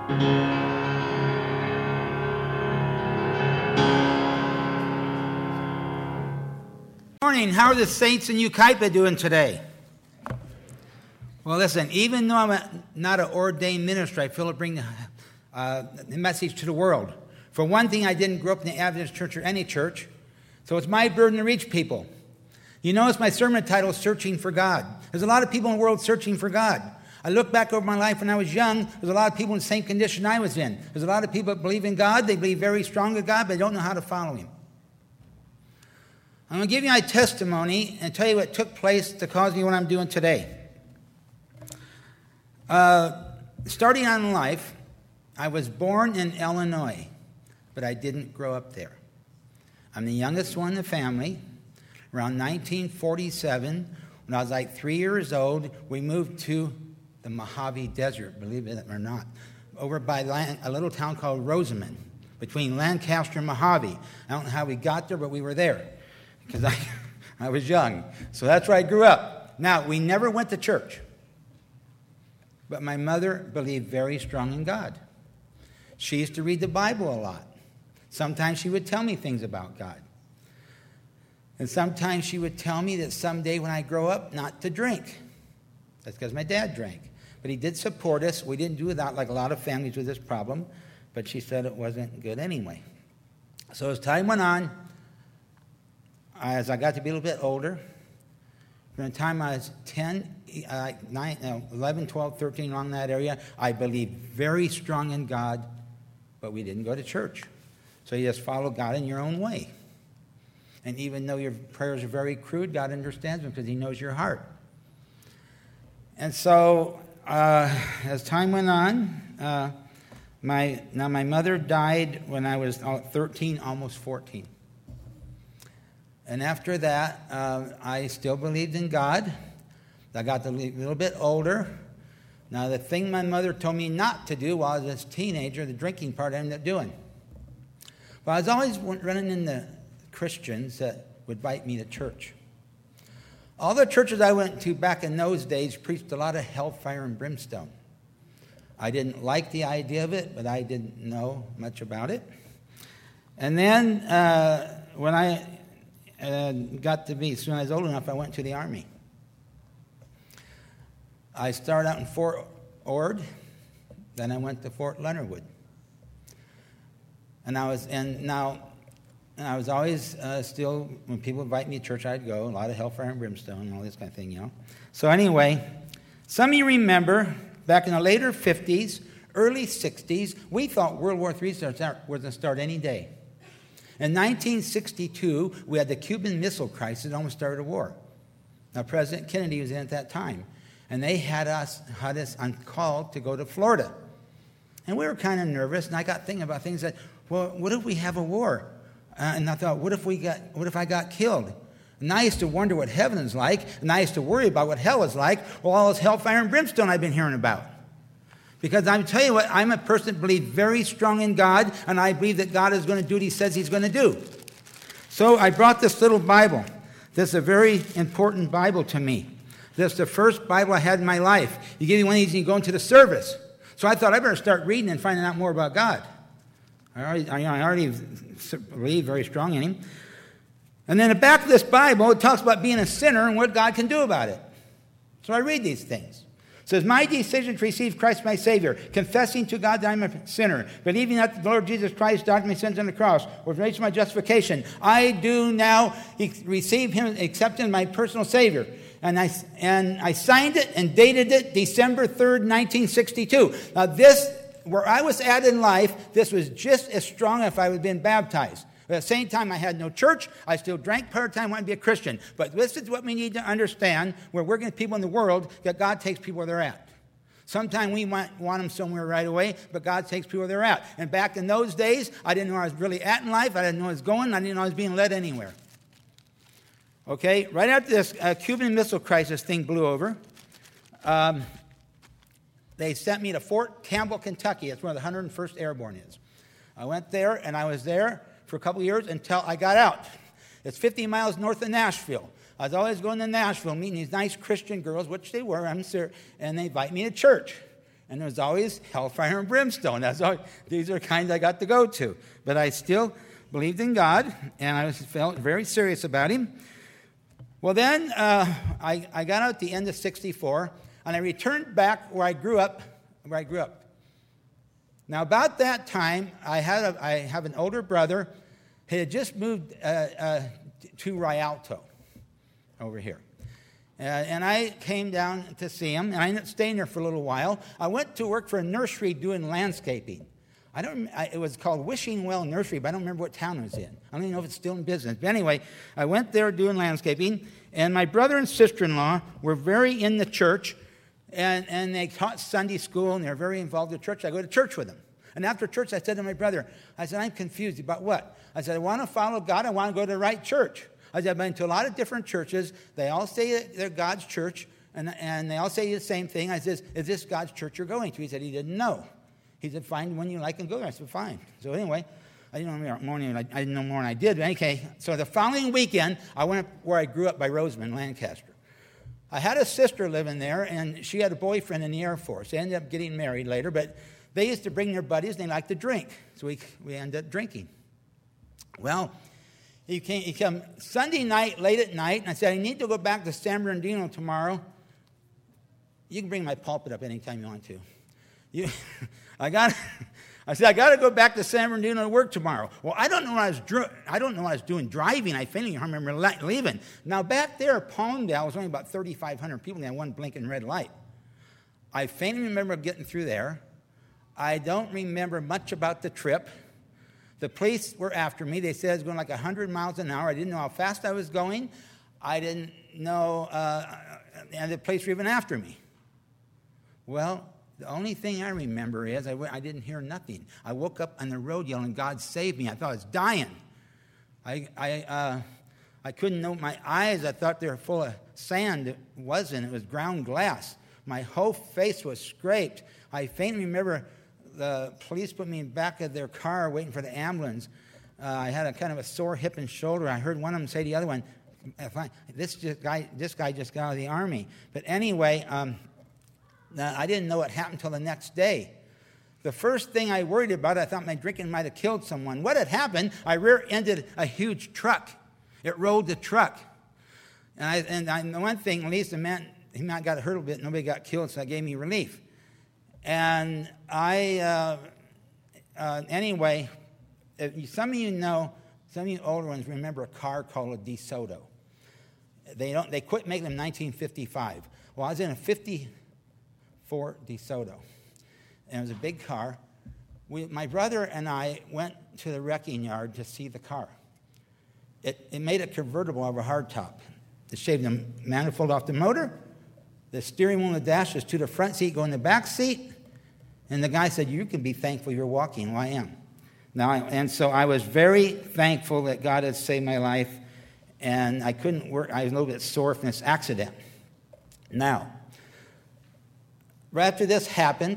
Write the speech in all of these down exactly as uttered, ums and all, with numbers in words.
Morning. How are the saints in Yucaipa doing today? Well, listen, even though I'm a, not an ordained minister, I feel to bring the, uh, the message to the world. For one thing, I didn't grow up in the Adventist church or any church, so it's my burden to reach people. You notice my sermon title is Searching for God. There's a lot of people in the world searching for God. I look back over my life when I was young, there's a lot of people in the same condition I was in. There's a lot of people that believe in God, they believe very strong in God, but they don't know how to follow Him. I'm going to give you my testimony and tell you what took place to cause me what I'm doing today. Uh, starting on in life, I was born in Illinois, but I didn't grow up there. I'm the youngest one in the family. Around nineteen forty-seven, when I was like three years old, we moved to the Mojave Desert, believe it or not, over by land, a little town called Rosamond, between Lancaster and Mojave. I don't know how we got there, but we were there because I, I was young. So that's where I grew up. Now, we never went to church, but my mother believed very strong in God. She used to read the Bible a lot. Sometimes she would tell me things about God. And sometimes she would tell me that someday when I grow up, not to drink. That's because my dad drank. But he did support us. We didn't do that like a lot of families with this problem. But she said it wasn't good anyway. So as time went on, as I got to be a little bit older, from the time I was ten, uh, nine, no, eleven, twelve, thirteen, along that area, I believed very strong in God, but we didn't go to church. So you just follow God in your own way. And even though your prayers are very crude, God understands them because He knows your heart. And so uh, as time went on, uh, my now my mother died when I was thirteen, almost fourteen. And after that, uh, I still believed in God. I got a little bit older. Now, the thing my mother told me not to do while I was a teenager, the drinking part I ended up doing. But I was always running into Christians that would invite me to church. All the churches I went to back in those days preached a lot of hellfire and brimstone. I didn't like the idea of it, but I didn't know much about it. And then uh, when I uh, got to be, soon as I was old enough, I went to the Army. I started out in Fort Ord, then I went to Fort Leonard Wood. And I was, and now, and I was always uh, still, when people invite me to church, I'd go. A lot of hellfire and brimstone and all this kind of thing, you know. So anyway, some of you remember, back in the later fifties, early sixties, we thought World War Three was going to start any day. In nineteen sixty-two, we had the Cuban Missile Crisis, it almost started a war. Now, President Kennedy was in at that time. And they had us, had us on call to go to Florida. And we were kind of nervous, and I got thinking about things that, well, what if we have a war? Uh, and I thought, what if we got, what if I got killed? And I used to wonder what heaven is like, and I used to worry about what hell is like, well, all this hellfire and brimstone I've been hearing about. Because I'm telling you what, I'm a person that believes very strong in God, and I believe that God is going to do what He says He's going to do. So I brought this little Bible. This is a very important Bible to me. This is the first Bible I had in my life. You give me one of these and you go into the service. So I thought I better start reading and finding out more about God. I already, I already believe very strong in Him. And then the back of this Bible, it talks about being a sinner and what God can do about it. So I read these things. It says, my decision to receive Christ my Savior, confessing to God that I'm a sinner, believing that the Lord Jesus Christ died for my sins on the cross, was raised for my justification. I do now receive Him, accept Him as my personal Savior. And I, and I signed it and dated it December third, nineteen sixty-two. Now this, where I was at in life, this was just as strong as if I had been baptized. But at the same time, I had no church. I still drank part of the time, wanted to be a Christian. But this is what we need to understand. We're working with people in the world, that God takes people where they're at. Sometimes we want, want them somewhere right away, but God takes people where they're at. And back in those days, I didn't know where I was really at in life. I didn't know where I was going. I didn't know I was being led anywhere. Okay, right after this uh, Cuban Missile Crisis thing blew over, um, they sent me to Fort Campbell, Kentucky. That's where the one hundred first Airborne is. I went there, and I was there for a couple of years until I got out. It's fifty miles north of Nashville. I was always going to Nashville, meeting these nice Christian girls, which they were, I'm sure, and they invite me to church. And there was always hellfire and brimstone. That's all, these are the kinds I got to go to. But I still believed in God, and I was, felt very serious about him. Well, then uh, I, I got out at the end of sixty-four, and I returned back where I grew up, where I grew up. Now, about that time, I had a, I have an older brother. He had just moved uh, uh, to Rialto over here. Uh, and I came down to see him, and I ended up staying there for a little while. I went to work for a nursery doing landscaping. I don't. I, it was called Wishing Well Nursery, but I don't remember what town it was in. I don't even know if it's still in business. But anyway, I went there doing landscaping, and my brother and sister-in-law were very in the church, and, and they taught Sunday school, and they were very involved in church. I go to church with them. And after church, I said to my brother, I said, I'm confused about what? I said, I want to follow God. I want to go to the right church. I said, I've been to a lot of different churches. They all say that they're God's church, and, and they all say the same thing. I said, is this God's church you're going to? He said he didn't know. He said, find one you like and go there. I said, fine. So anyway, I didn't know more than I didn't know more than I did. But okay, so the following weekend, I went up where I grew up by Rosamond, Lancaster. I had a sister living there, and she had a boyfriend in the Air Force. They ended up getting married later, but they used to bring their buddies, and they liked to drink. So we, we ended up drinking. Well, he came, he came Sunday night, late at night, and I said, I need to go back to San Bernardino tomorrow. You can bring my pulpit up anytime you want to. You, I got. I said I got to go back to San Bernardino to work tomorrow. Well, I don't know what I was. Dr- I don't know what I was doing driving. I faintly remember leaving. Now back there, Palmdale was only about thirty-five hundred people. They had one blinking red light. I faintly remember getting through there. I don't remember much about the trip. The police were after me. They said I was going like one hundred miles an hour. I didn't know how fast I was going. I didn't know, uh, and the police were even after me. Well, the only thing I remember is I, w- I didn't hear nothing. I woke up on the road yelling, God save me. I thought I was dying. I I, uh, I couldn't know my eyes. I thought they were full of sand. It wasn't. It was ground glass. My whole face was scraped. I faintly remember the police put me in the back of their car waiting for the ambulance. Uh, I had a kind of a sore hip and shoulder. I heard one of them say to the other one, this just guy, this guy just got out of the Army. But anyway, um, I didn't know what happened until the next day. The first thing I worried about, I thought my drinking might have killed someone. What had happened, I rear-ended a huge truck. It rolled the truck. And, I, and I, the one thing, at least the man, he might have got hurt a little bit, nobody got killed, so that gave me relief. And I, uh, uh, anyway, if some of you know, some of you older ones remember a car called a DeSoto. They don't. They quit making them in nineteen fifty-five. Well, I was in a fifty-four DeSoto, and it was a big car. We, my brother and I went to the wrecking yard to see the car. It, it made a convertible over hardtop. They shaved the manifold off the motor. The steering wheel and the dash was to the front seat, go in the back seat. And the guy said, you can be thankful you're walking. Well, I am. Now, I, and so I was very thankful that God had saved my life. And I couldn't work. I was a little bit sore from this accident. Now, right after this happened,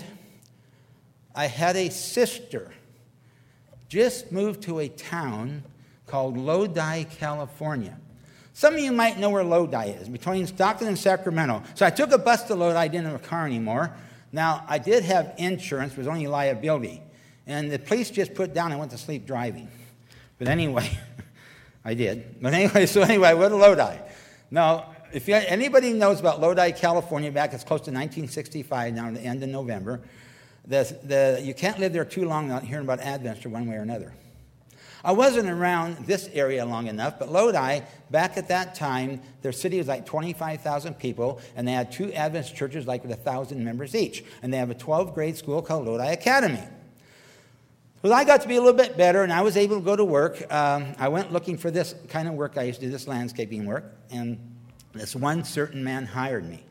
I had a sister just moved to a town called Lodi, California. Some of you might know where Lodi is, between Stockton and Sacramento. So I took a bus to Lodi. I didn't have a car anymore. Now, I did have insurance. It was only liability. And the police just put down I went to sleep driving. But anyway, I did. But anyway, so anyway, I went to Lodi. Now, if you, anybody knows about Lodi, California, back it's close to nineteen sixty-five, now the end of November, the, the, you can't live there too long without hearing about Adventists one way or another. I wasn't around this area long enough, but Lodi, back at that time, their city was like twenty-five thousand people, and they had two Adventist churches like with one thousand members each. And they have a twelfth grade school called Lodi Academy. Well, I got to be a little bit better, and I was able to go to work. Um, I went looking for this kind of work. I used to do this landscaping work, and this one certain man hired me.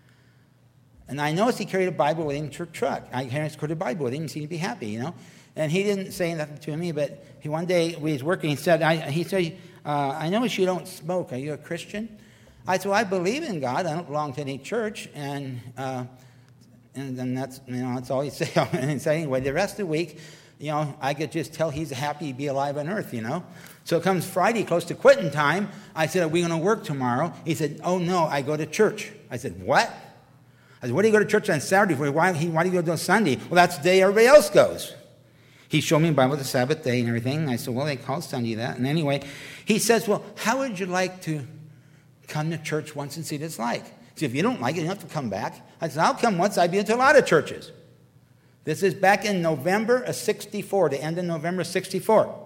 And I noticed he carried a Bible with him to a truck. I carried a Bible with him. He seemed to be happy, you know. And he didn't say nothing to me, but he one day we was working. He said, I, "He said, uh, I notice you don't smoke. Are you a Christian?" I said, "Well, I believe in God. I don't belong to any church." And uh, and then that's you know that's all he said. And so anyway, the rest of the week, you know, I could just tell he's happy to be alive on earth, you know. So it comes Friday, close to quitting time. I said, "Are we going to work tomorrow?" He said, "Oh no, I go to church." I said, "What?" I said, what do you go to church on Saturday for? Why, why do you go to Sunday? Well, that's the day everybody else goes. He showed me the Bible, the Sabbath day and everything. And I said, well, they call Sunday that. And anyway, he says, well, how would you like to come to church once and see what it's like? See, if you don't like it, you don't have to come back. I said, I'll come once. I've been to a lot of churches. This is back in November of sixty-four, the end of November of sixty-four.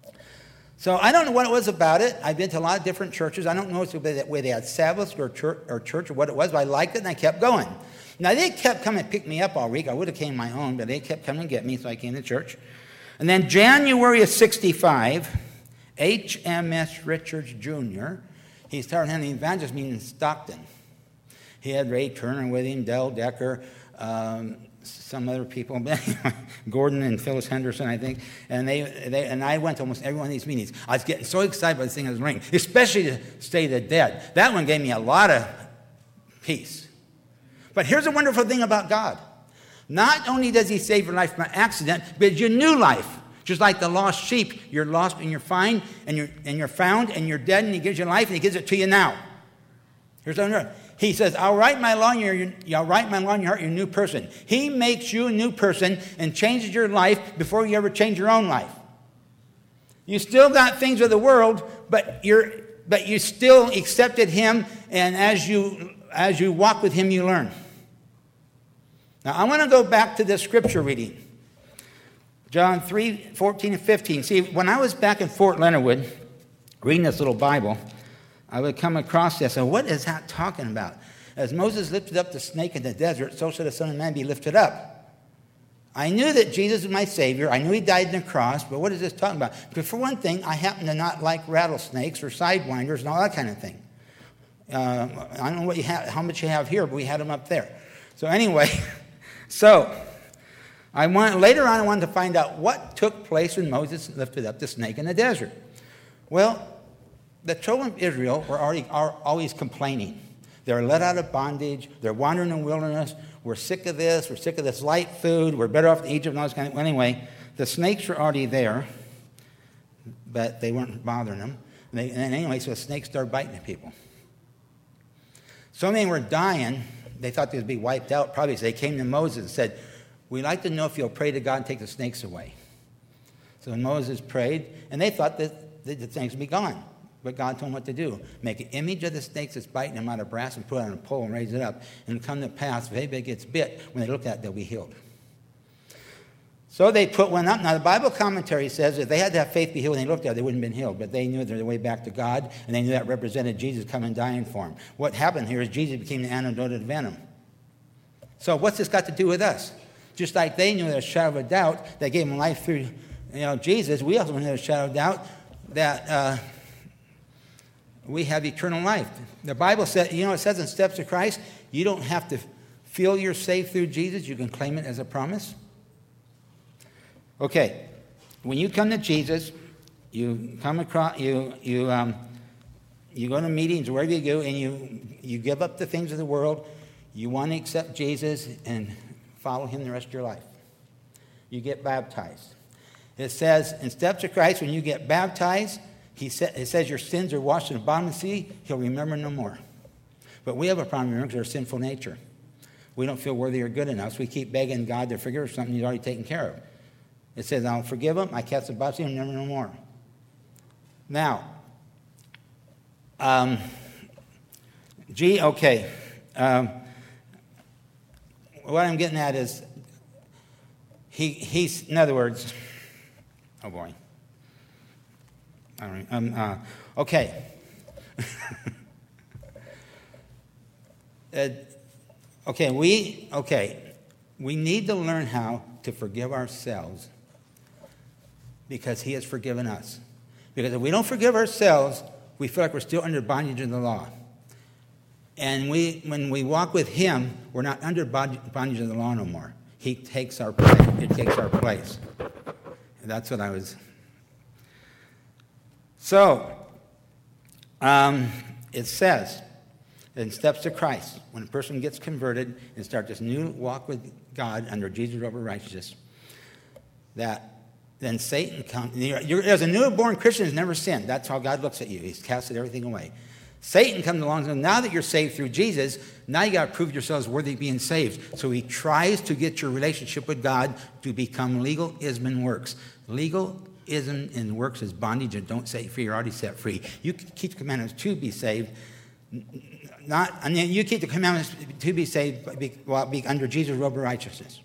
So I don't know what it was about it. I've been to a lot of different churches. I don't know if it was the way they had Sabbaths or church, or church or what it was, but I liked it and I kept going. Now, they kept coming to pick me up all week. I would have came my own, but they kept coming to get me, so I came to church. And then January of sixty-five, H M S Richards Junior, he started having an evangelist meeting in Stockton. He had Ray Turner with him, Del Decker, um, some other people, Gordon and Phyllis Henderson, I think. And they, they and I went to almost every one of these meetings. I was getting so excited by this thing I was ringing, especially to State of the Dead. That one gave me a lot of peace. But here's a wonderful thing about God. Not only does he save your life from an accident, but it's your new life. Just like the lost sheep, you're lost and you're fine, and you're, and you're found, and you're dead, and he gives you life, and he gives it to you now. Here's another. He says, I'll write my law in your, I'll write my law in your heart, you're a new person. He makes you a new person and changes your life before you ever change your own life. You still got things of the world, but you're but you still accepted him, and as you as you walk with him, you learn. Now, I want to go back to this scripture reading. John three, fourteen and fifteen. See, when I was back in Fort Leonard Wood reading this little Bible, I would come across this. And what is that talking about? As Moses lifted up the snake in the desert, so shall the Son of Man be lifted up. I knew that Jesus was my Savior. I knew he died on the cross. But what is this talking about? Because for one thing, I happen to not like rattlesnakes or sidewinders and all that kind of thing. Uh, I don't know what you have, how much you have here, but we had them up there. So anyway, so I want, later on I wanted to find out what took place when Moses lifted up the snake in the desert. Well, the children of Israel were already are always complaining. They're let out of bondage. They're wandering in the wilderness. We're sick of this. We're sick of this light food. We're better off in Egypt and all this kind of thing. Anyway, the snakes were already there, but they weren't bothering them. And, they, and anyway, so the snakes started biting the people. So many were dying. They thought they would be wiped out. Probably so they came to Moses and said, we'd like to know if you'll pray to God and take the snakes away. So Moses prayed, and they thought that the snakes would be gone. But God told him what to do. Make an image of the snakes that's biting them out of brass and put it on a pole and raise it up. And it'll come to pass, if anybody gets bit, when they look at it, they'll be healed. So they put one up. Now, the Bible commentary says if they had to have faith be healed when they looked at it, they wouldn't have been healed. But they knew their way back to God, and they knew that represented Jesus coming and dying for them. What happened here is Jesus became the antidote of the venom. So what's this got to do with us? Just like they knew there's a shadow of a doubt that gave them life through you know, Jesus, we also knew there's a shadow of doubt that... Uh, we have eternal life. The Bible says, you know, it says in Steps of Christ, you don't have to feel you're saved through Jesus. You can claim it as a promise. Okay, when you come to Jesus, you come across, you you um, you go to meetings wherever you go, and you you give up the things of the world. You want to accept Jesus and follow him the rest of your life. You get baptized. It says in Steps of Christ, when you get baptized, He sa- it says your sins are washed in the bottom of the sea. He'll remember no more. But we have a problem because of our sinful nature. We don't feel worthy or good enough, so we keep begging God to forgive us something he's already taken care of. It says, I'll forgive him. I cast the bottom of the sea. He'll remember no more. Now, um, gee, okay. Um, what I'm getting at is, he he's, in other words, oh boy. All right. Um, uh, okay. uh, okay, we okay. We need to learn how to forgive ourselves because he has forgiven us. Because if we don't forgive ourselves, we feel like we're still under bondage of the law. And we, when we walk with him, we're not under bondage of the law no more. He takes our place. It takes our place. And that's what I was... So, um, it says in Steps to Christ, when a person gets converted and starts this new walk with God under Jesus over righteousness, that then Satan comes. You're, you're, as a newborn Christian has never sinned. That's how God looks at you. He's casted everything away. Satan comes along and says, now that you're saved through Jesus, now you got to prove yourselves worthy of being saved. So he tries to get your relationship with God to become legalism in works. Legalism in works is bondage, and don't set you free. You're already set free. You keep the commandments to be saved. Not, and then you keep the commandments to be saved be, well, be under Jesus' robe of righteousness.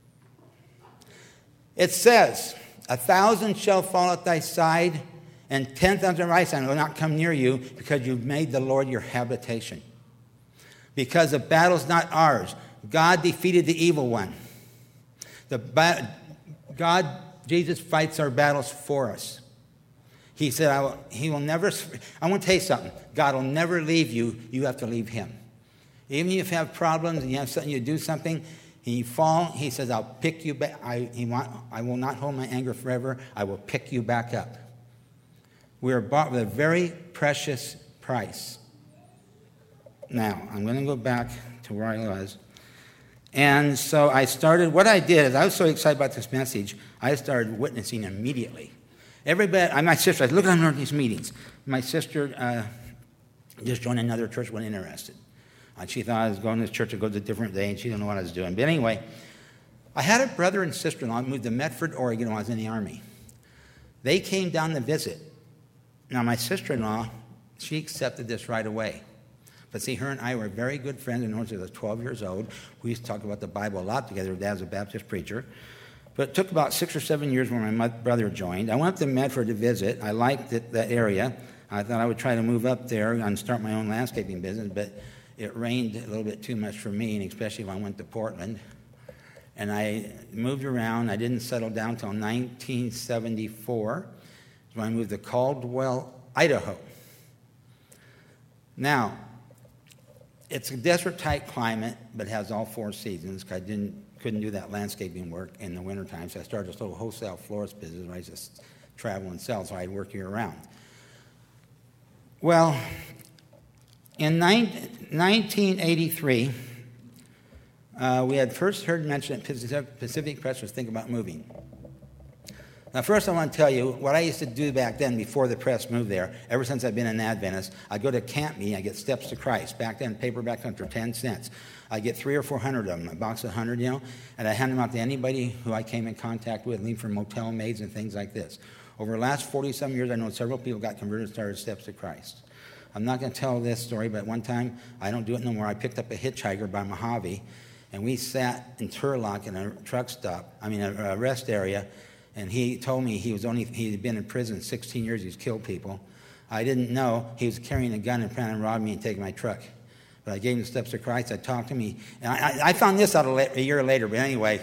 It says, a thousand shall fall at thy side, and ten thousand on thy right side will not come near you, because you've made the Lord your habitation. Because the battle's not ours. God defeated the evil one. The ba- God, Jesus fights our battles for us. He said, I will, he will never, I want to tell you something. God will never leave you. You have to leave him. Even if you have problems and you have something, you do something, and you fall, he says, I'll pick you back. I, he want, I will not hold my anger forever. I will pick you back up. We are bought with a very precious price. Now, I'm going to go back to where I was. And so I started, what I did is I was so excited about this message, I started witnessing immediately. Everybody, my sister, I said, look at these meetings. My sister uh, just joined another church, wasn't interested. And she thought I was going to this church to go to a different day, and she didn't know what I was doing. But anyway, I had a brother and sister-in-law who moved to Medford, Oregon when I was in the Army. They came down to visit. Now, my sister-in-law, she accepted this right away. But see, her and I were very good friends, and when she was twelve years old, we used to talk about the Bible a lot together. Her dad was a Baptist preacher. But it took about six or seven years when my brother joined. I went up to Medford to visit. I liked it, that area. I thought I would try to move up there and start my own landscaping business, but it rained a little bit too much for me, and especially if I went to Portland. And I moved around. I didn't settle down until nineteen seventy-four, when I moved to Caldwell, Idaho. Now, it's a desert-type climate, but it has all four seasons. I didn't, couldn't do that landscaping work in the wintertime, so I started this little wholesale florist business where I just travel and sell, so I'd work year-round. Well, in nineteen eighty-three, uh, we had first heard mention that Pacific Press was thinking about moving. Now, first I want to tell you what I used to do back then before the press moved there. Ever since I've been an Adventist, I'd go to camp meeting, I'd get Steps to Christ. Back then, paperback for ten cents. I'd get three or four hundred of them, a box of one hundred, you know, and I'd hand them out to anybody who I came in contact with, leaving from motel maids and things like this. Over the last forty-some years, I know several people got converted and started Steps to Christ. I'm not going to tell this story, but one time, I don't do it no more, I picked up a hitchhiker by Mojave, and we sat in Turlock in a truck stop, I mean, a, a rest area, and he told me he was only he had been in prison sixteen years, he's killed people. I didn't know he was carrying a gun and planning to rob me and take my truck. But I gave him the Steps of Christ, I talked to him, he, and I, I found this out a, a year later, but anyway.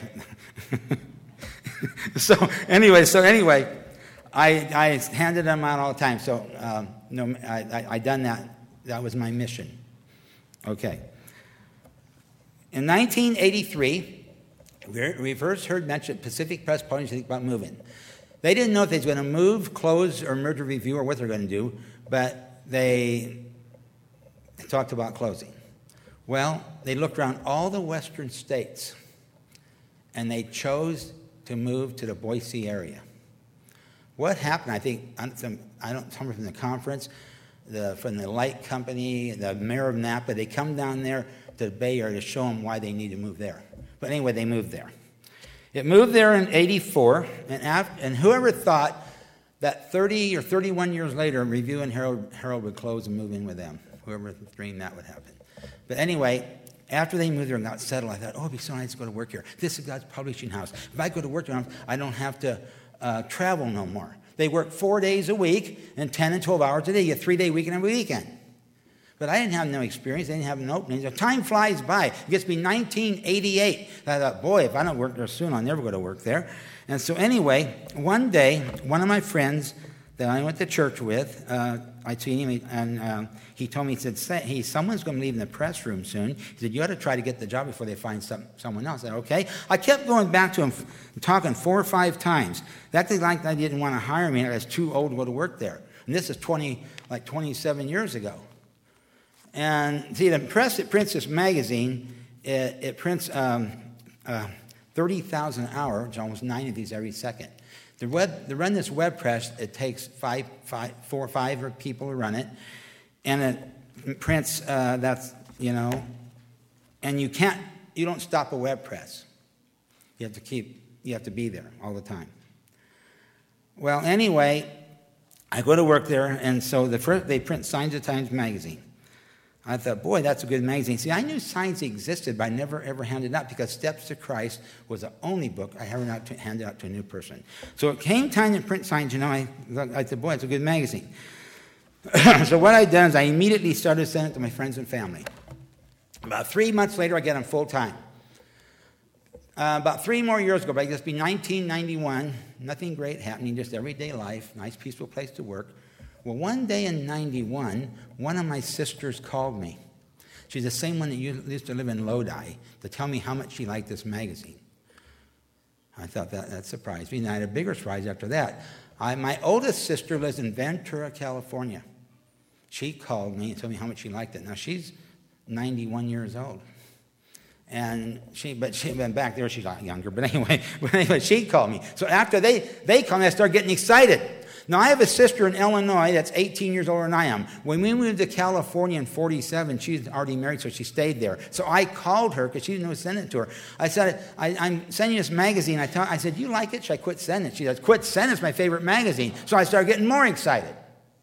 so anyway, so anyway, I, I handed them out all the time. So um, no, I, I, I done that. That was my mission. Okay. In nineteen eighty-three, we first heard mention Pacific Press publishing about moving. They didn't know if they were going to move, close, or merge or review, or what they're going to do, but they talked about closing. Well, they looked around all the western states, and they chose to move to the Boise area. What happened, I think, I don't somewhere from the conference, the, from the light company, the mayor of Napa, they come down there to the Bay Area to show them why they need to move there. But anyway, they moved there. It moved there in eighty-four, and, after, and whoever thought that thirty or thirty-one years later, Review and Herald, Herald would close and move in with them. Whoever dreamed that would happen. But anyway, after they moved there and got settled, I thought, oh, it'd be so nice to go to work here. This is God's publishing house. If I go to work here, I don't have to uh, travel no more. They work four days a week and ten and twelve hours a day. You get a three-day weekend every weekend. But I didn't have no experience. I didn't have no openings. So time flies by. It gets to be nineteen eighty-eight. I thought, boy, if I don't work there soon, I'll never go to work there. And so anyway, one day, one of my friends that I went to church with, uh, I seen him, and uh, he told me, he said, hey, someone's going to leave in the press room soon. He said, you ought to try to get the job before they find some, someone else. I said, okay. I kept going back to him, talking four or five times. That thing like I didn't want to hire me. I was too old to go to work there. And this is twenty, like twenty-seven years ago. And see, the press that prints this magazine, it, it prints um, uh, thirty thousand an hour, which is almost nine of these every second. The web, to run this web press, it takes five, five, four or five people to run it, and it prints, uh, that's, you know, and you can't, you don't stop a web press. You have to keep, you have to be there all the time. Well, anyway, I go to work there, and so the first, they print Signs of Times magazine. I thought, boy, that's a good magazine. See, I knew Signs existed, but I never, ever handed it out because Steps to Christ was the only book I ever not to, handed out to a new person. So it came time to print Signs, you know, I, I said, boy, it's a good magazine. So what I done is I immediately started sending it to my friends and family. About three months later, I get them full time. Uh, about three more years ago, but I guess it'd be nineteen ninety-one, nothing great happening, just everyday life, nice, peaceful place to work. Well, one day in ninety-one, one of my sisters called me. She's the same one that used to live in Lodi, to tell me how much she liked this magazine. I thought that, that surprised me, and I had a bigger surprise after that. I, my oldest sister lives in Ventura, California. She called me and told me how much she liked it. Now, she's ninety-one years old. And she, but she been back there, she's a lot younger, but anyway, but anyway, she called me. So after they, they called me, I started getting excited. Now, I have a sister in Illinois that's eighteen years older than I am. When we moved to California in forty-seven, she's already married, so she stayed there. So I called her, because she didn't know to send it to her. I said, I, I'm sending you this magazine. I, tell, I said, do you like it? Should I quit sending it? She said, quit sending it. It's my favorite magazine. So I started getting more excited.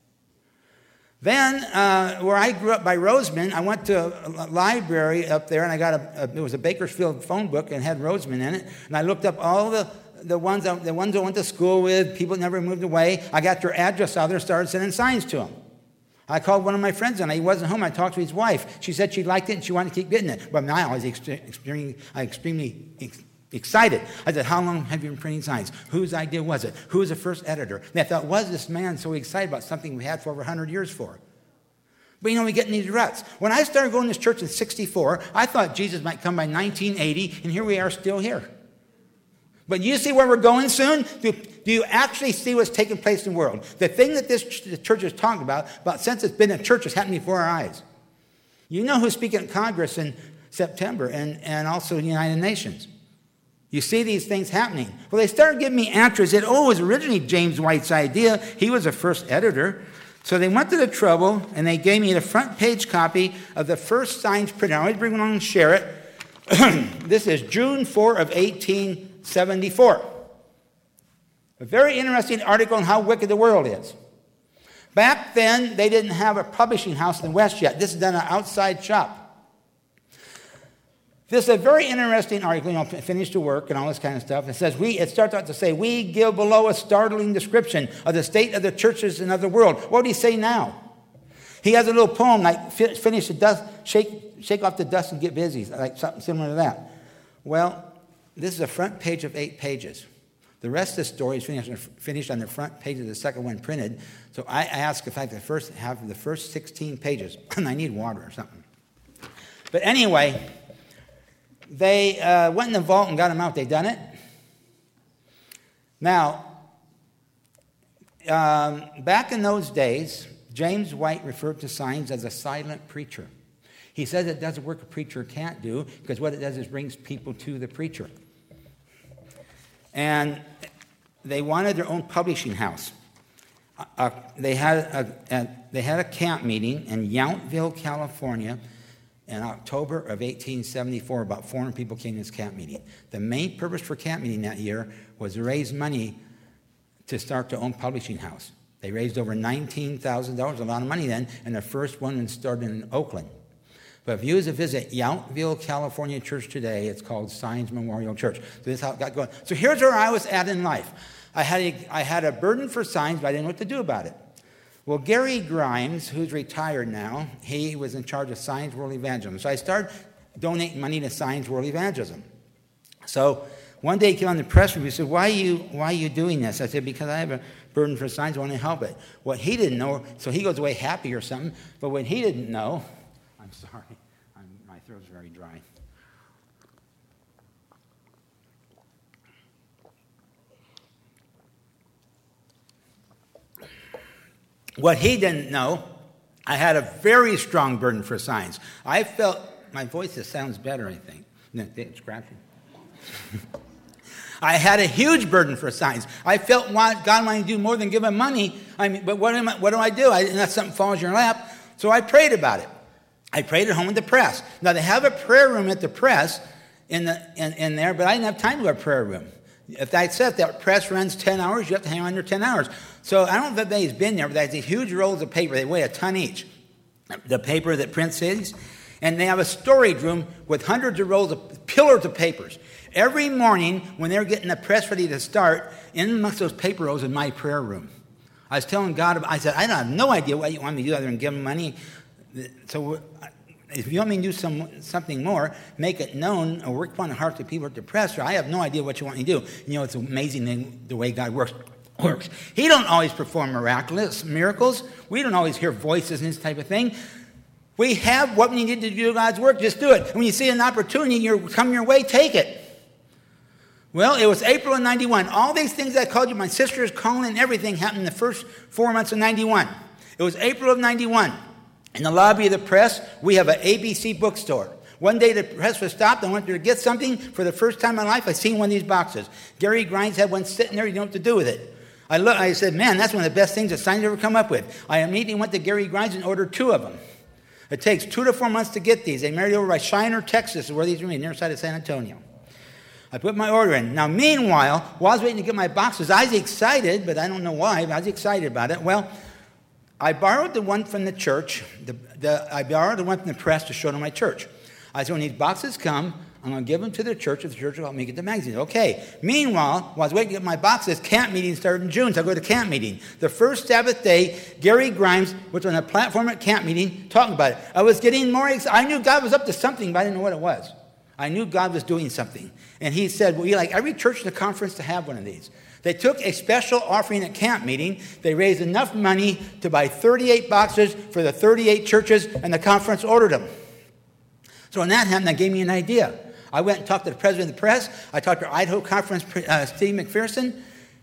Then, uh, where I grew up by Roseman, I went to a library up there, and I got a, a it was a Bakersfield phone book and had Roseman in it. And I looked up all the the ones I, the ones I went to school with, people that never moved away. I got their address out there and started sending signs to them. I called one of my friends, and he wasn't home. I talked to his wife. She said she liked it, and she wanted to keep getting it. But now I was extremely, extremely excited. I said, how long have you been printing signs? Whose idea was it? Who was the first editor? And I thought, was this man so excited about something we had for over one hundred years for? But, you know, we get in these ruts. When I started going to this church in sixty-four, I thought Jesus might come by nineteen eighty, and here we are still here. But you see where we're going soon? Do, do you actually see what's taking place in the world? The thing that this church is talking about, about since it's been in church, is happening before our eyes. You know who's speaking at Congress in September, and, and also the United Nations. You see these things happening. Well, they started giving me answers that, oh, it was originally James White's idea. He was the first editor. So they went to the trouble, and they gave me the front page copy of the first Signs printed. I always bring along and share it. This is June fourth of eighteen seventy-four. A very interesting article on how wicked the world is. Back then, they didn't have a publishing house in the West yet. This is done an outside shop. This is a very interesting article, you know, finished to work and all this kind of stuff. It says, we, it starts out to say, we give below a startling description of the state of the churches and of the world. What would he say now? He has a little poem like, finish the dust, shake, shake off the dust and get busy, like something similar to that. Well, this is a front page of eight pages. The rest of the story is finished, finished on the front page of the second one printed. So I asked if I could first have the first sixteen pages, and I need water or something. But anyway, they uh, went in the vault and got them out. They done it. Now, um, back in those days, James White referred to signs as a silent preacher. He says it does what a preacher can't do, because what it does is brings people to the preacher. And they wanted their own publishing house. Uh, they had a, a they had a camp meeting in Yountville, California, in October of eighteen seventy-four. About four hundred people came to this camp meeting. The main purpose for camp meeting that year was to raise money to start their own publishing house. They raised over nineteen thousand dollars, a lot of money then, and the first one was started in Oakland. But if you was to visit Yountville, California church today, it's called Signs Memorial Church. So this is how it got going. So here's where I was at in life. I had a, I had a burden for signs, but I didn't know what to do about it. Well, Gary Grimes, who's retired now, he was in charge of Signs World Evangelism. So I started donating money to Signs World Evangelism. So one day he came on the press review and said, why are you, why are you doing this? I said, because I have a burden for signs, I want to help it. What he didn't know, so he goes away happy or something, but what he didn't know, I'm sorry, I'm, my throat's very dry. What he didn't know, I had a very strong burden for signs. I felt, my voice just sounds better, I think. It's scratching. I had a huge burden for signs. I felt God wanted to do more than give him money. I mean, but what, am I, what do I do? I, unless something falls in your lap. So I prayed about it. I prayed at home at the press. Now, they have a prayer room at the press in, the, in, in there, but I didn't have time to go to a prayer room. If I said that press runs ten hours, you have to hang on there ten hours. So I don't know if anybody's been there, but there's these huge rolls of paper. They weigh a ton each. The paper that prints these. And they have a storage room with hundreds of rolls of pillars of papers. Every morning when they're getting the press ready to start, in amongst those paper rolls is my prayer room. I was telling God, I said, I have no idea what you want me to do other than give them money. So if you want me to do some, something more, make it known or work upon the hearts of people at the press, or I have no idea what you want me to do. You know, it's amazing the way God works. works. He don't always perform miraculous miracles. We don't always hear voices and this type of thing. We have what we need to do God's work. Just do it. When you see an opportunity, you're come your way, take it. Well, it was April of ninety-one. All these things I called you, my sister's calling and everything happened in the first four months of ninety-one. It was April of ninety-one. In the lobby of the press, we have an A B C bookstore. One day the press was stopped. I went there to get something. For the first time in my life, I seen one of these boxes. Gary Grimes had one sitting there. You know what to do with it. I looked. I said, man, that's one of the best things that science ever come up with. I immediately went to Gary Grimes and ordered two of them. It takes two to four months to get these. They married over by Shiner, Texas, where these are made, near the side of San Antonio. I put my order in. Now, meanwhile, while I was waiting to get my boxes, I was excited, but I don't know why, but I was excited about it. Well, I borrowed the one from the church. The, the, I borrowed the one from the press to show to my church. I said, when these boxes come, I'm going to give them to the church if the church will help me get the magazines. Okay. Meanwhile, while I was waiting to get my boxes, camp meeting started in June, so I go to camp meeting. The first Sabbath day, Gary Grimes was on a platform at camp meeting talking about it. I was getting more excited. I knew God was up to something, but I didn't know what it was. I knew God was doing something. And he said, well, you like every church in the conference to have one of these. They took a special offering at camp meeting. They raised enough money to buy thirty-eight boxes for the thirty-eight churches, and the conference ordered them. So when that happened, that gave me an idea. I went and talked to the president of the press. I talked to our Idaho conference, uh, Steve McPherson.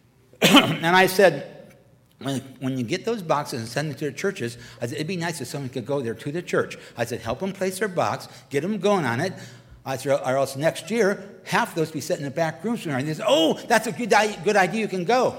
And I said, when, when you get those boxes and send them to the churches, I said, it'd be nice if someone could go there to the church. I said, help them place their box, get them going on it. I said, or else next year, half of those be sitting in the back rooms. And they said, oh, that's a good, good idea, you can go.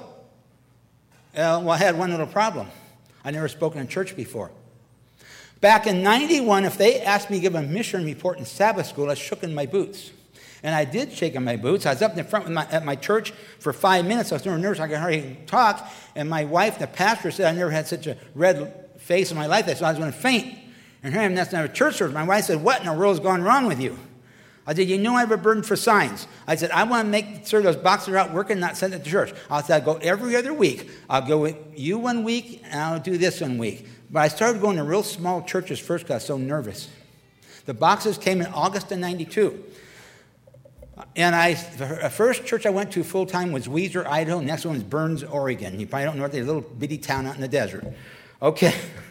Uh, well, I had one little problem. I never spoken in church before. Back in ninety-one, if they asked me to give a mission report in Sabbath school, I shook in my boots. And I did shake in my boots. I was up in front with my, at my church for five minutes. I was so nervous I could hardly talk. And my wife, the pastor, said I never had such a red face in my life. I thought I was going to faint. And here I am, that's not a church service. My wife said, what in the world is going wrong with you? I said, you know I have a burden for signs. I said, I want to make sure those boxes are out working, not send it to church. I said, I'll go every other week. I'll go with you one week, and I'll do this one week. But I started going to real small churches first because I was so nervous. The boxes came in August of ninety-two. And I, the first church I went to full-time was Weiser, Idaho. Next one was Burns, Oregon. You probably don't know what they're a little bitty town out in the desert. Okay.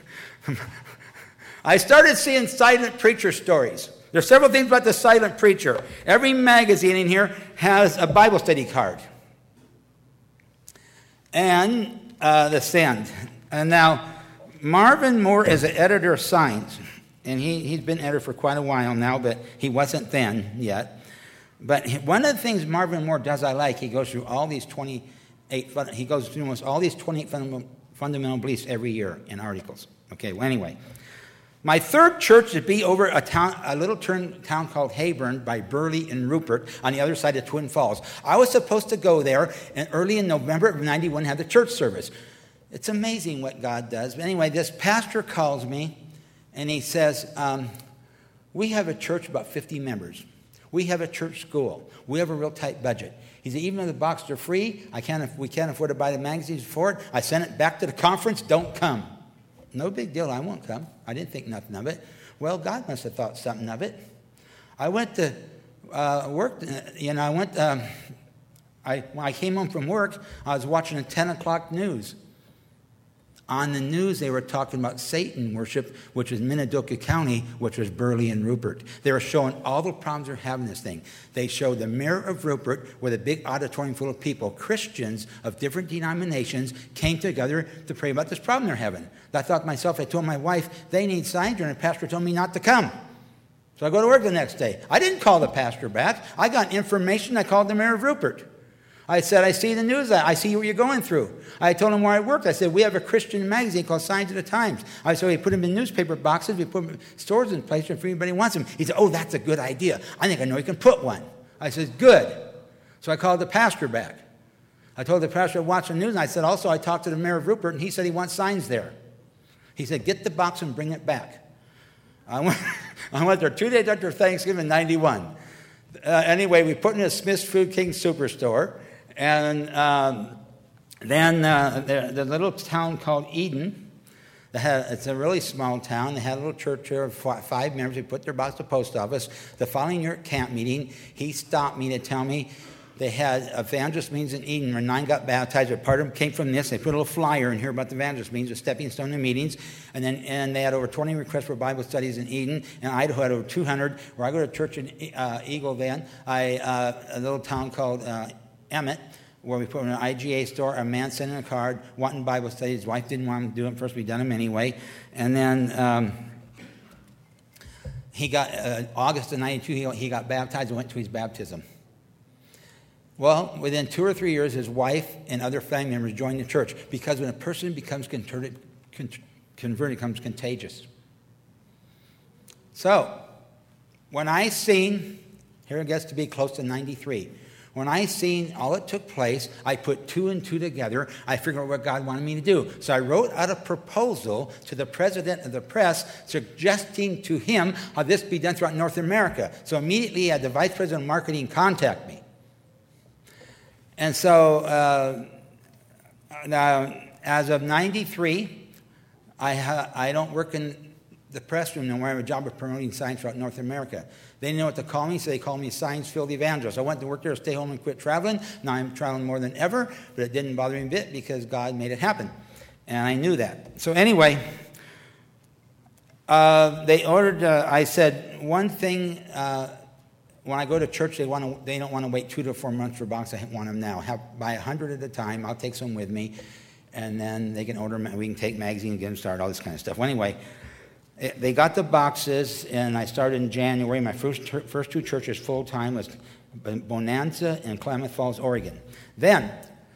I started seeing silent preacher stories. There's several things about the silent preacher. Every magazine in here has a Bible study card. And uh, the Send. And now, Marvin Moore is an editor of Signs. And he, he's been editor for quite a while now, but he wasn't then yet. But one of the things Marvin Moore does I like, he goes through all these twenty-eight, he goes through almost all these twenty-eight fundamental, fundamental beliefs every year in articles. Okay, well, anyway. My third church would be over a town, a little turn, town called Hayburn by Burley and Rupert on the other side of Twin Falls. I was supposed to go there, and early in November of ninety-one had the church service. It's amazing what God does. But anyway, this pastor calls me, and he says, um, we have a church about fifty members. We have a church school. We have a real tight budget. He said, even though the boxes are free, I can't, we can't afford to buy the magazines for it. I sent it back to the conference. Don't come. No big deal. I won't come. I didn't think nothing of it. Well, God must have thought something of it. I went to uh, work. You know, I went. Um, I when I came home from work, I was watching the ten o'clock news. On the news, they were talking about Satan worship, which was Minidoka County, which was Burley and Rupert. They were showing all the problems they're having this thing. They showed the mayor of Rupert with a big auditorium full of people. Christians of different denominations came together to pray about this problem they're having. I thought to myself, I told my wife, they need signs, and the pastor told me not to come. So I go to work the next day. I didn't call the pastor back. I got information. I called the mayor of Rupert. I said, I see the news. I see what you're going through. I told him where I worked. I said, we have a Christian magazine called Signs of the Times. I said, we put them in newspaper boxes. We put them in stores in places if anybody wants them. He said, oh, that's a good idea. I think I know you can put one. I said, good. So I called the pastor back. I told the pastor to watch the news, and I said, also, I talked to the mayor of Rupert, and he said he wants signs there. He said, get the box and bring it back. I went, I went there two days after Thanksgiving, ninety-one. Uh, anyway, we put it in a Smith's Food King superstore. And um, then uh, the, the little town called Eden, they had, it's a really small town. They had a little church there of five members. We put their box to the post office. The following year at camp meeting, he stopped me to tell me they had evangelist meetings in Eden where nine got baptized. But part of them came from this. They put a little flyer in here about the evangelist meetings, a stepping stone to meetings. And then and they had over twenty requests for Bible studies in Eden. And Idaho had over two hundred. Where I go to church in uh, Eagle then, I, uh, a little town called Uh, Emmett, where we put in an I G A store, a man sent in a card, wanting Bible studies. His wife didn't want him to do them. First, we done them anyway. And then um, he got, uh, August of ninety-two, he, he got baptized and went to his baptism. Well, within two or three years, his wife and other family members joined the church, because when a person becomes converted, converted becomes contagious. So, when I seen, here it gets to be close to ninety-three, when I seen all that took place, I put two and two together. I figured out what God wanted me to do. So I wrote out a proposal to the president of the press, suggesting to him how this be done throughout North America. So immediately I had the vice president of marketing contact me. And so uh, now, as of ninety-three, I, ha- I don't work in the press room no more. I have a job of promoting science throughout North America. They didn't know what to call me, so they called me Science-Filled Evangelist. I went to work there, stay home, and quit traveling. Now I'm traveling more than ever, but it didn't bother me a bit because God made it happen. And I knew that. So anyway, uh, they ordered, uh, I said, one thing, uh, when I go to church, they want to, they don't want to wait two to four months for a box. I want them now. Have, buy a hundred at a time. I'll take some with me, and then they can order them. We can take magazines, get them started, all this kind of stuff. Well, anyway, it, they got the boxes, and I started in January. My first first two churches full-time was Bonanza and Klamath Falls, Oregon. Then,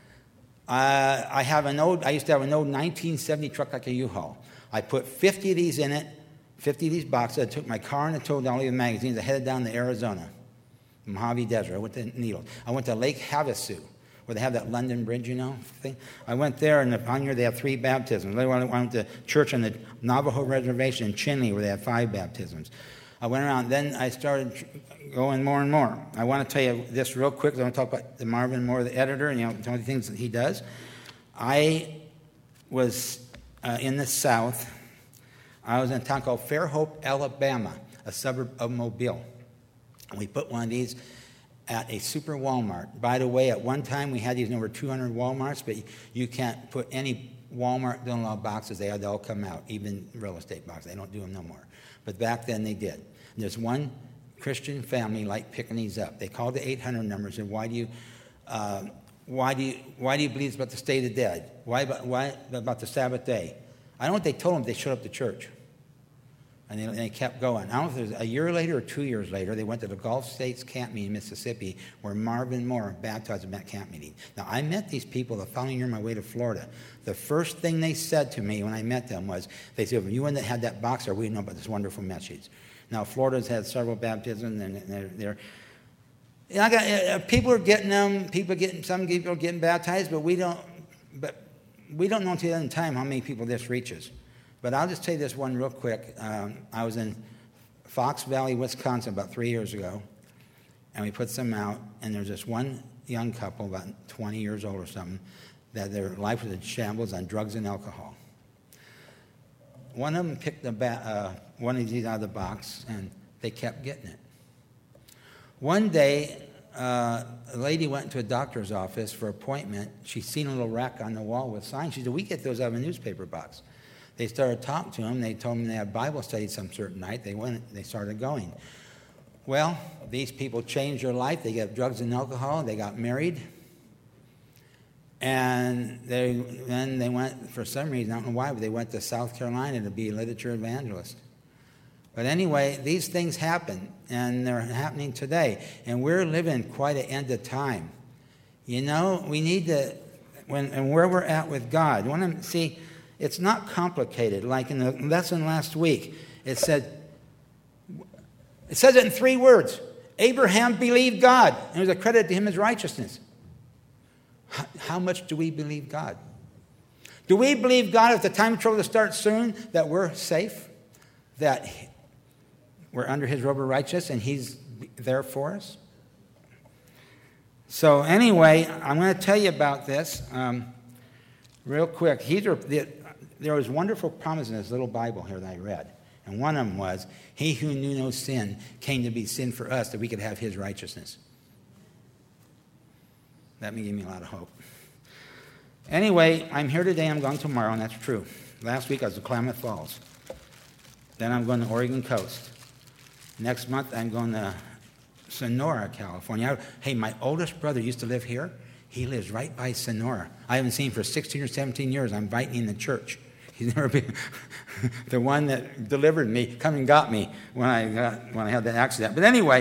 uh, I have an old, I used to have an old nineteen seventy truck like a U-Haul. I put fifty of these in it, fifty of these boxes. I took my car and I towed all the magazines. I headed down to Arizona, Mojave Desert. I went to Needles. I went to Lake Havasu, where they have that London Bridge, you know, thing. I went there, and upon here they have three baptisms. Later on, I went to church on the Navajo Reservation in Chinle, where they have five baptisms. I went around. Then I started going more and more. I want to tell you this real quick. I want to talk about the Marvin Moore, the editor, and you know, some of the things that he does. I was uh, in the South. I was in a town called Fairhope, Alabama, a suburb of Mobile. We put one of these at a super Walmart. By the way, at one time we had these in over two hundred Walmarts, but you can't put any Walmart, don't allow boxes. They had to all come out, even real estate boxes. They don't do them no more. But back then they did. And there's one Christian family like picking these up. They called the eight hundred number and said, why do you, uh, why do you, why do you believe it's about the state of the dead? Why about, why about the Sabbath day? I don't know what they told them. They showed up to church. And they, and they kept going. I don't know if it was a year later or two years later, they went to the Gulf States camp meeting in Mississippi, where Marvin Moore baptized them at camp meeting. Now, I met these people the following year on my way to Florida. The first thing they said to me when I met them was, they said, well, you one that had that box, or we know about this wonderful message. Now, Florida's had several baptisms, and they're, they're and I got, uh, people are getting them, people are getting, some people are getting baptized, but we don't, but we don't know until the end of time how many people this reaches. But I'll just tell you this one real quick. Um, I was in Fox Valley, Wisconsin about three years ago, and we put some out, and there's this one young couple, about twenty years old or something, that their life was in shambles on drugs and alcohol. One of them picked the ba- uh, one of these out of the box, and they kept getting it. One day, uh, a lady went into a doctor's office for an appointment. She'd seen a little rack on the wall with signs. She said, we get those out of a newspaper box. They started talking to him. They told him they had Bible study some certain night. They went. They started going. Well, these people changed their life. They got drugs and alcohol. They got married. And they, then they went, for some reason, I don't know why, but they went to South Carolina to be a literature evangelist. But anyway, these things happen, and they're happening today. And we're living quite an end of time. You know, we need to, when and where we're at with God. You want to see, it's not complicated. Like in the lesson last week, it said, it says it in three words. Abraham believed God, and it was accredited to him as righteousness. How, how much do we believe God? Do we believe God if the time of trouble starts soon, that we're safe, that we're under his robe of righteousness, and he's there for us? So anyway, I'm going to tell you about this um, real quick. These are, there was wonderful promises in this little Bible here that I read. And one of them was, he who knew no sin came to be sin for us that we could have his righteousness. That gave me a lot of hope. Anyway, I'm here today, I'm going tomorrow, and that's true. Last week I was at Klamath Falls. Then I'm going to Oregon coast. Next month I'm going to Sonora, California. Hey, my oldest brother used to live here. He lives right by Sonora. I haven't seen him for sixteen or seventeen years. I'm inviting him to church. He's never been the one that delivered me, come and got me when I got, when I had that accident. But anyway,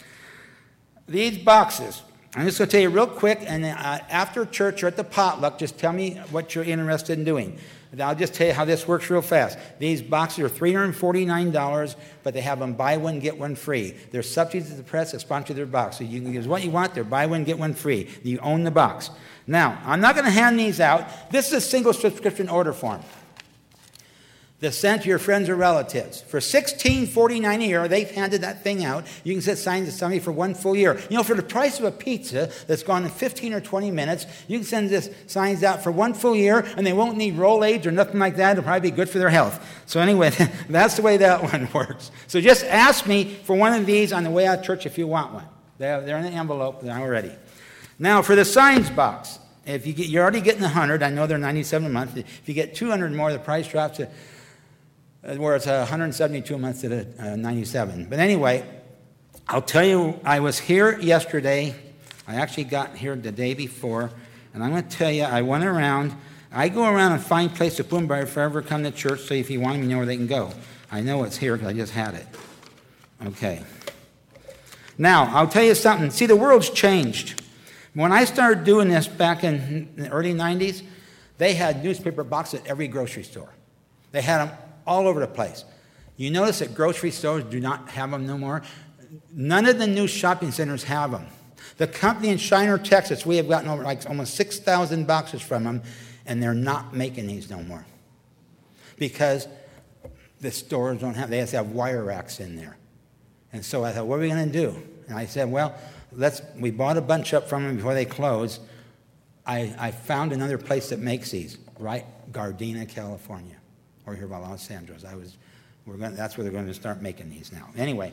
these boxes. I'm just going to tell you real quick, and uh, after church or at the potluck, just tell me what you're interested in doing. And I'll just tell you how this works real fast. These boxes are three hundred forty-nine dollars, but they have them buy one, get one free. They're subsidies to the press that sponsor their box. So you can use what you want. They're buy one, get one free. You own the box. Now, I'm not going to hand these out. This is a single subscription order form that's sent to your friends or relatives. For sixteen forty-nine a year, they've handed that thing out. You can set signs to somebody for one full year. You know, for the price of a pizza that's gone in fifteen or twenty minutes, you can send this signs out for one full year, and they won't need roll aids or nothing like that. It'll probably be good for their health. So anyway, that's the way that one works. So just ask me for one of these on the way out of church if you want one. They're, they're in the envelope. They're already. Now, for the signs box, if you get, you're already getting one hundred. I know they're ninety-seven a month. If you get two hundred more, the price drops to where it's one hundred seventy-two a month to uh, ninety-seven. But anyway, I'll tell you, I was here yesterday. I actually got here the day before, and I'm going to tell you, I went around. I go around and find places to Bloomberg if I ever come to church, so if you want me to know where they can go. I know it's here because I just had it. Okay. Now, I'll tell you something. See, the world's changed. When I started doing this back in the early nineties, they had newspaper boxes at every grocery store. They had them all over the place. You notice that grocery stores do not have them no more. None of the new shopping centers have them. The company in Shiner, Texas, we have gotten over like almost six thousand boxes from them, and they're not making these no more. Because the stores don't have, they have to have wire racks in there. And so I thought, what are we going to do? And I said, well, let's, we bought a bunch up from them before they closed. I, I found another place that makes these, right? Gardena, California. Or here by Los Angeles. I was, we're going. That's where they're going to start making these now. Anyway,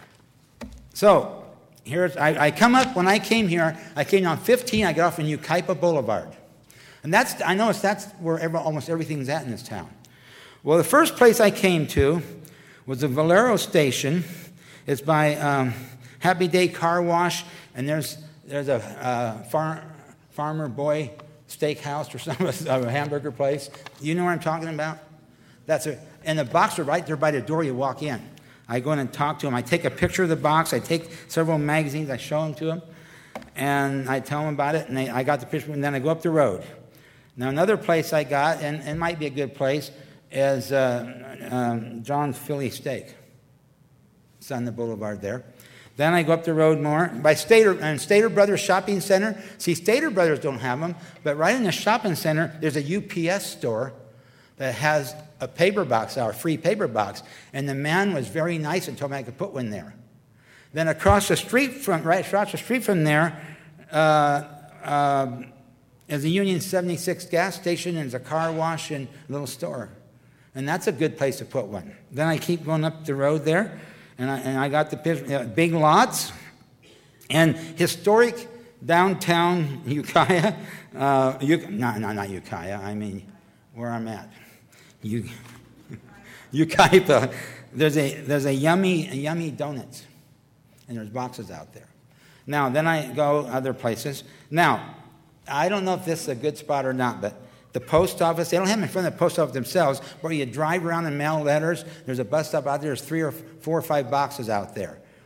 so here's. I, I come up when I came here. I came on fifteen. I got off in Yucaipa Boulevard, and that's. I noticed that's where every, almost everything's at in this town. Well, the first place I came to was the Valero station. It's by um, Happy Day Car Wash, and there's there's a uh, far, Farmer Boy Steakhouse or some a hamburger place. You know what I'm talking about? That's a, and the box are right there by the door you walk in. I go in and talk to them. I take a picture of the box. I take several magazines. I show them to them. And I tell them about it. And they, I got the picture. And then I go up the road. Now, another place I got, and it might be a good place, is uh, um, John's Philly Steak. It's on the boulevard there. Then I go up the road more. By Stater, and Stater Brothers Shopping Center. See, Stater Brothers don't have them. But right in the shopping center, there's a U P S store that has a paper box, our free paper box. And the man was very nice and told me I could put one there. Then across the street from, right across the street from there, uh, uh, is a Union seventy-six gas station, and there's a car wash and a little store. And that's a good place to put one. Then I keep going up the road there, and I, and I got the uh, Big Lots and historic downtown Ukiah. Uh, U- no, no, not Ukiah. I mean, where I'm at. You, Yucaipa, there's a there's a yummy a yummy donuts, and there's boxes out there. Now then I go other places. Now I don't know if this is a good spot or not, but the post office, they don't have them in front of the post office themselves, but you drive around and mail letters. There's a bus stop out there. There's three or four or five boxes out there.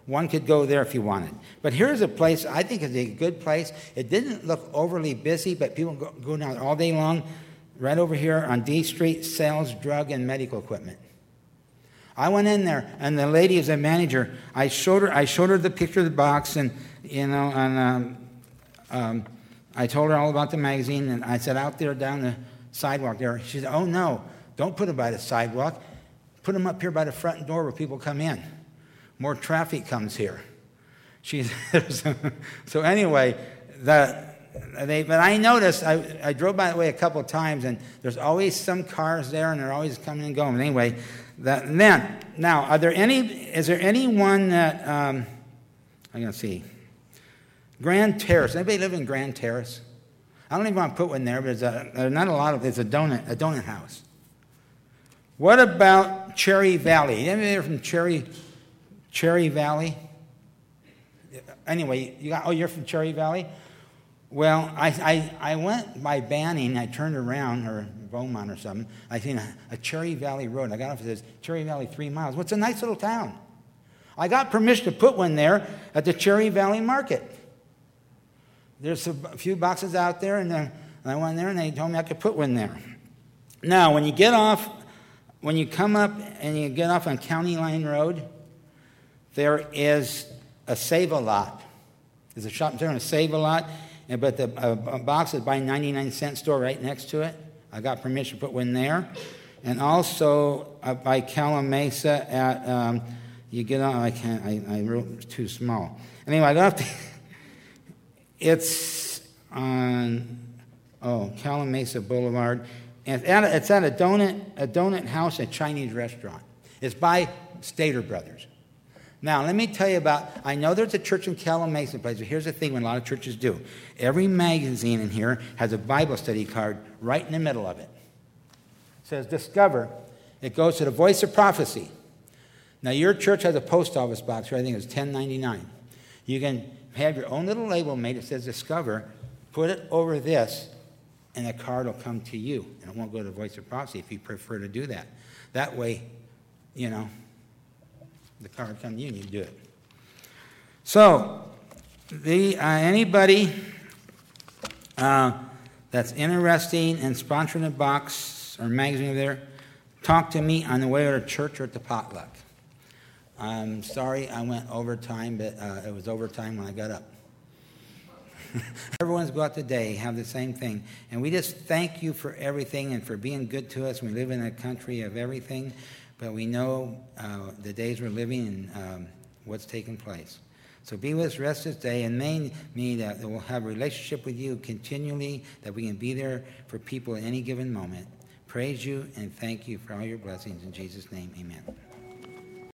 one could go there if you wanted. But here's a place I think is a good place. It didn't look overly busy, but people go, go down all day long. Right over here on D Street, sells drug and medical equipment. I went in there, and the lady is a manager. I showed her. I showed her the picture of the box, and you know, and um, um, I told her all about the magazine. And I said, out there down the sidewalk there. She said, "Oh no, don't put them by the sidewalk. Put them up here by the front door where people come in. More traffic comes here." She so anyway, the. They, but I noticed, I, I drove by that way a couple of times, and there's always some cars there, and they're always coming and going. But anyway, that, then, now, are there any, is there anyone that, um, I'm going to see, Grand Terrace. Anybody live in Grand Terrace? I don't even want to put one there, but there's, a, there's not a lot of, it's a donut, a donut house. What about Cherry Valley? Anybody from Cherry, Cherry Valley? Anyway, you got, oh, you're from Cherry Valley? Well, I, I, I went by Banning. I turned around, or Beaumont or something. I seen a, a Cherry Valley Road. I got off, it says Cherry Valley three miles. Well, it's a nice little town. I got permission to put one there at the Cherry Valley Market. There's a few boxes out there, and, uh, and I went there, and they told me I could put one there. Now, when you get off, when you come up and you get off on County Line Road, there is a Save-A-Lot. There's a shop there and a Save-A-Lot. But the a, a box is by ninety-nine cent store right next to it. I got permission to put one there. And also uh, by Calamasa at, um, you get on, I can't, I, I wrote it was too small. Anyway, I got to, it's on, oh, Calamasa Boulevard. And it's at, a, it's at a donut, a donut house, a Chinese restaurant. It's by Stater Brothers. Now, let me tell you about, I know there's a church in Calamasa place, but here's the thing what a lot of churches do. Every magazine in here has a Bible study card right in the middle of it. It says, Discover. It goes to the Voice of Prophecy. Now, your church has a post office box here. I think it's ten ninety-nine. You can have your own little label made that says Discover, put it over this, and the card will come to you. And it won't go to the Voice of Prophecy if you prefer to do that. That way, you know, the card comes to you and you do it. So, the uh, anybody uh, that's interested in sponsoring a box or magazine over there, talk to me on the way to church or at the potluck. I'm sorry I went overtime, but uh, it was overtime when I got up. Everyone's go out today, have the same thing. And we just thank you for everything and for being good to us. We live in a country of everything. But we know uh, the days we're living and um, what's taking place. So be with us the rest of this day, and may me that we'll have a relationship with you continually, that we can be there for people at any given moment. Praise you and thank you for all your blessings. In Jesus' name, amen.